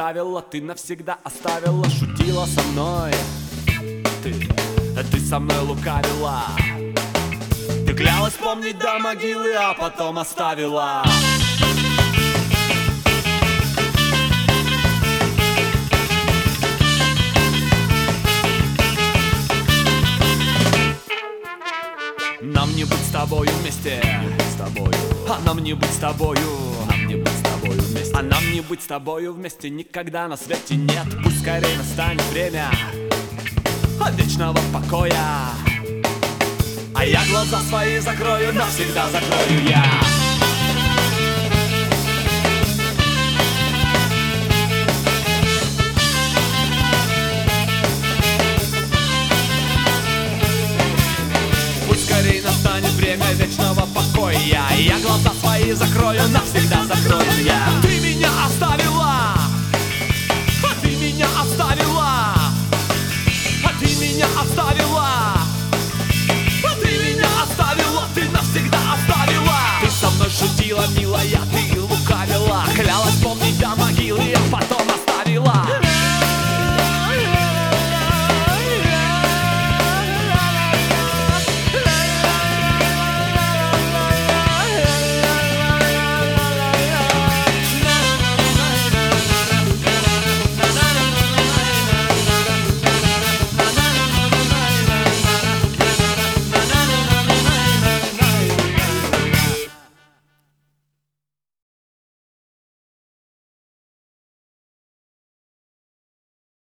оставила, ты навсегда оставила, шутила со мной. Ты со мной лукавила. Ты клялась помнить до могилы, а потом оставила. Нам не быть с тобою вместе, с тобою. А нам не быть с тобою, нам не быть с тобою вместе. А нам не быть с тобою вместе никогда на свете нет. Пусть скорее настанет время вечного покоя, а я глаза свои закрою, навсегда закрою я. Пусть скорее настанет время вечного покоя, я глаза свои закрою, навсегда